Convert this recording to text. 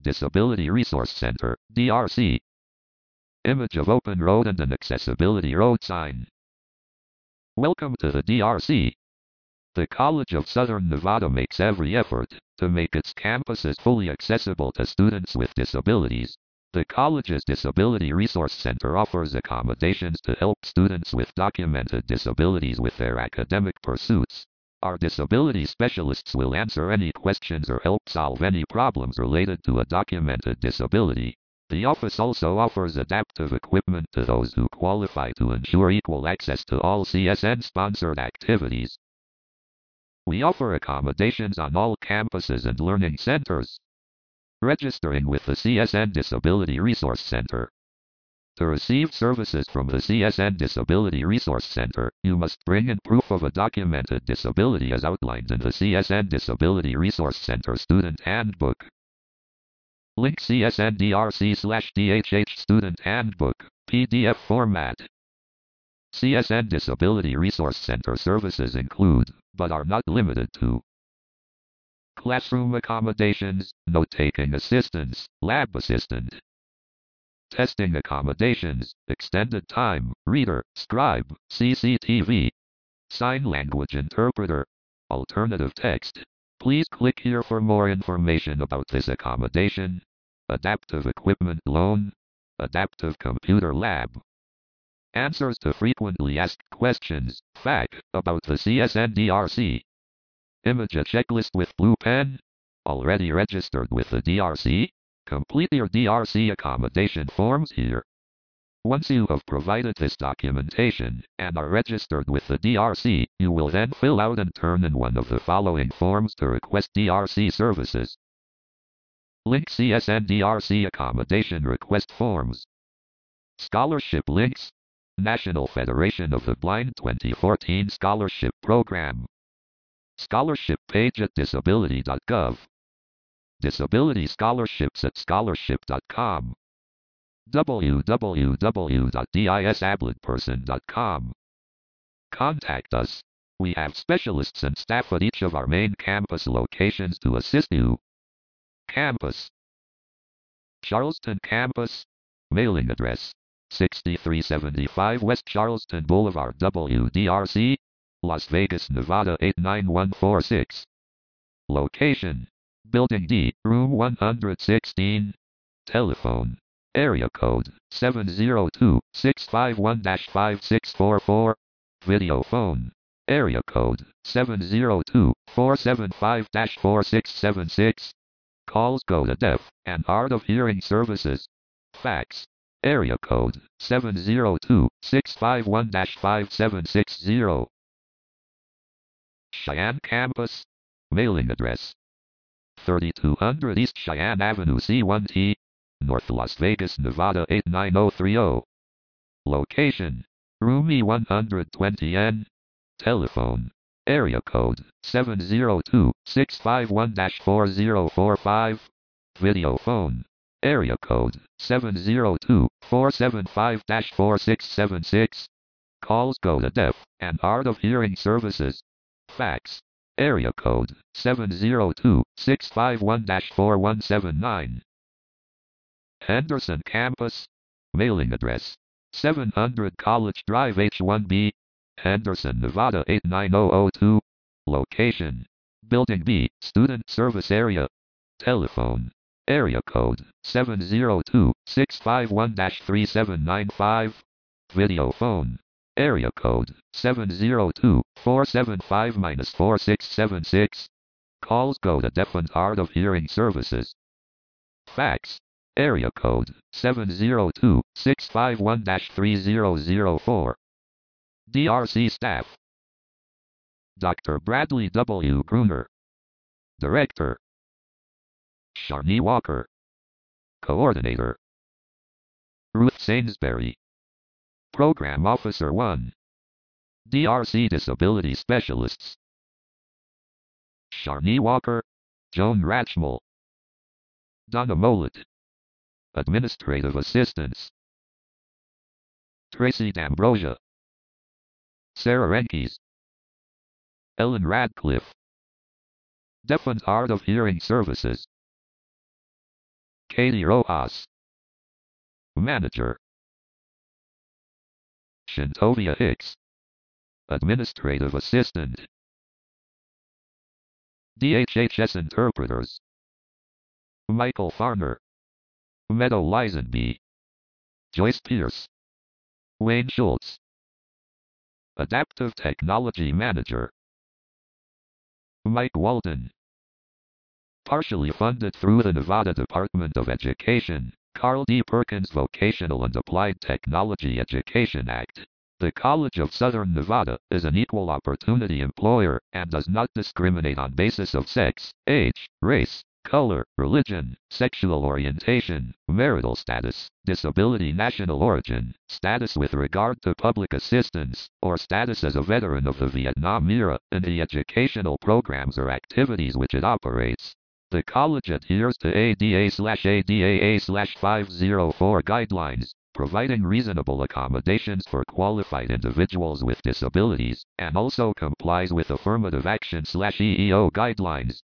Disability Resource Center, DRC. Image of open road and an accessibility road sign. Welcome to the DRC. The College of Southern Nevada makes every effort to make its campuses fully accessible to students with disabilities. The college's Disability Resource Center offers accommodations to help students with documented disabilities with their academic pursuits. Our disability specialists will answer any questions or help solve any problems related to a documented disability. The office also offers adaptive equipment to those who qualify to ensure equal access to all CSN-sponsored activities. We offer accommodations on all campuses and learning centers. Registering with the CSN Disability Resource Center. To receive services from the CSN Disability Resource Center, you must bring in proof of a documented disability as outlined in the CSN Disability Resource Center Student Handbook. Link CSNDRC/DHH Student Handbook, PDF format. CSN Disability Resource Center services include, but are not limited to, classroom accommodations, note-taking assistance, lab assistant, testing accommodations, extended time, reader, scribe, CCTV, sign language interpreter, alternative text. Please click here for more information about this accommodation. Adaptive equipment loan, adaptive computer lab. Answers to frequently asked questions, FAQ, about the CSN DRC. Image a checklist with blue pen. Already registered with the DRC? Complete your DRC accommodation forms here. Once you have provided this documentation and are registered with the DRC, you will then fill out and turn in one of the following forms to request DRC services. Link CSN DRC accommodation request forms. Scholarship links. National Federation of the Blind 2014 Scholarship Program. Scholarship page at disability.gov. Disability scholarships at scholarship.com. www.disabledperson.com. Contact us. We have specialists and staff at each of our main campus locations to assist you. Campus. Charleston Campus. Mailing address. 6375 West Charleston Boulevard, WDRC, Las Vegas, Nevada 89146. Location. Building D, Room 116. Telephone. Area code 702-651-5644. Video phone. Area code 702-475-4676. Calls go to Deaf and Hard of Hearing Services. Fax. Area code 702-651-5760. Cheyenne Campus. Mailing address. 3200 East Cheyenne Avenue C1T, North Las Vegas, Nevada 89030. Location. Room E120N. Telephone. Area code 702-651-4045. Video phone. Area code 702-475-4676. Calls go to Deaf and Hard of Hearing Services. Fax. Area code 702-651-4179. Henderson Campus. Mailing address. 700 College Drive H1B, Henderson, Nevada 89002. Location. Building B, Student Service Area. Telephone. Area code 702-651-3795. Video phone. Area code 702-475-4676. Calls go to Deaf and Hard of Hearing Services. Fax. Area code 702-651-3004. DRC staff. Dr. Bradley W. Gruner. Director. Sharni Walker. Coordinator. Ruth Sainsbury. Program Officer 1. DRC Disability Specialists. Sharni Walker. Joan Ratchmel. Donna Mollett. Administrative Assistants. Tracy D'Ambrosia. Sarah Renkes. Ellen Radcliffe. Deaf and Hard of Hearing Services. Katie Rojas. Manager. Shintovia Hicks. Administrative Assistant. DHHS Interpreters. Michael Farner. Meadow Lisenby. Joyce Pierce. Wayne Schultz. Adaptive Technology Manager. Mike Walden. Partially funded through the Nevada Department of Education, Carl D. Perkins Vocational and Applied Technology Education Act. The College of Southern Nevada is an equal opportunity employer and does not discriminate on basis of sex, age, race, color, religion, sexual orientation, marital status, disability, national origin, status with regard to public assistance, or status as a veteran of the Vietnam era in the educational programs or activities which it operates. The college adheres to ADA/ADAA/504 guidelines, providing reasonable accommodations for qualified individuals with disabilities, and also complies with Affirmative Action/EEO guidelines.